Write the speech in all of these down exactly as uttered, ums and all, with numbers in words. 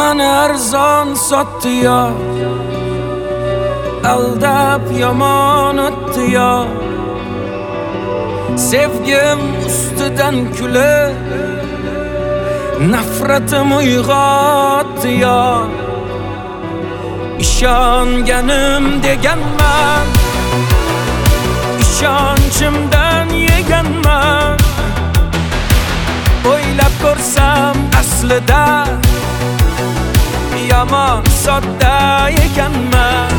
Mani arzon sotdi yo, aldab yomon o'tdi yo. Sevgim ustidan kulib nafratim uyg'otdi yo. İshonganim deganman, ishonchimdan yeganman. O'ylab ko'rsam aslida yomon sodda ekanman.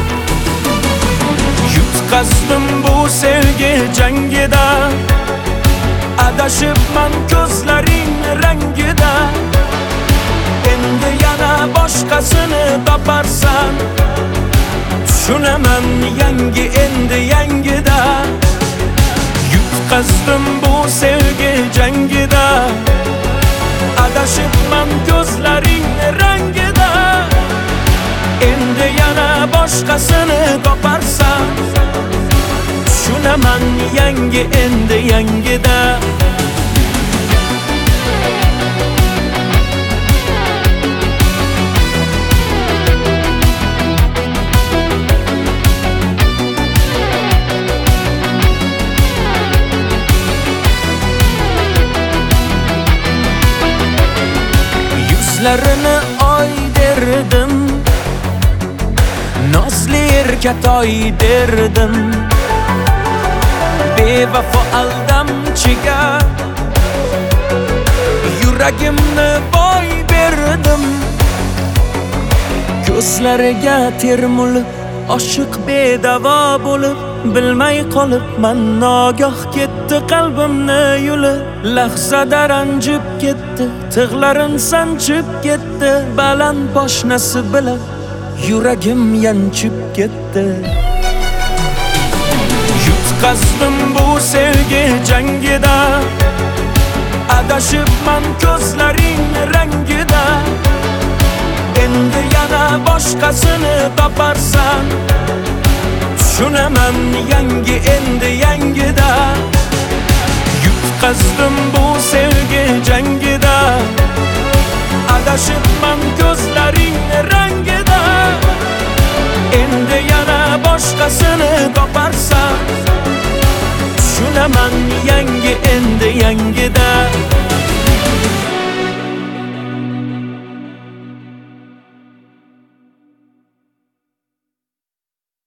Yutqazdim bu sevgi jangida, adashibman ko'zlaring rangida. Endi yana boshqasini toparsan, tushunaman yangi endi yangida. Yutqazdim bu sevgi jangida, adashibman ko'zlaring rangida. Endi yana boshqasini toparsan, tushunaman yangi endi yangida. Yuzlarini oy derdim, nozli erkatoy derdim. Bevafo aldamchiga yuragimni boy berdim. Ko'zlariga termulib, oshiq bedavo bo'lib, bilmay qolibman nogoh ketdi qalbimni yulib. Lahzada ranjib ketdi, tig'larin sanchib ketdi. Baland poshnasi bilan yuragim yanchib ketdi. Yutqazdim bu sevgi jangida, adashibman ko'zlaring rangida. Endi yana boshqasini toparsan, tushunaman yangi endi yangida. Yutqazdim bu sevgi jangida, adashibman ko'zlaring rangida. Endi yana boshqasini toparsan, tushunaman yangi endi yangida.